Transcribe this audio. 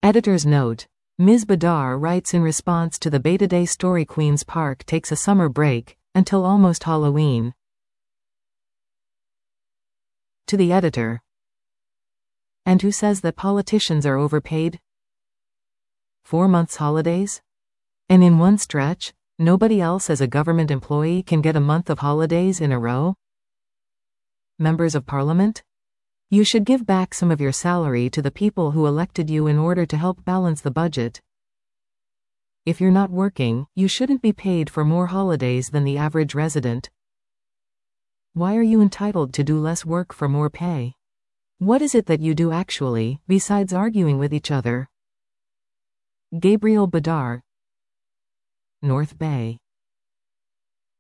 Editor's note. Ms. Badar writes in response to the Beta Day story Queen's Park takes a summer break, until almost Halloween. To the editor. And who says that politicians are overpaid? 4 months holidays? And in one stretch, nobody else as a government employee can get a month of holidays in a row? Members of Parliament? You should give back some of your salary to the people who elected you in order to help balance the budget. If you're not working, you shouldn't be paid for more holidays than the average resident. Why are you entitled to do less work for more pay? What is it that you do actually, besides arguing with each other? Gabriel Badar, North Bay.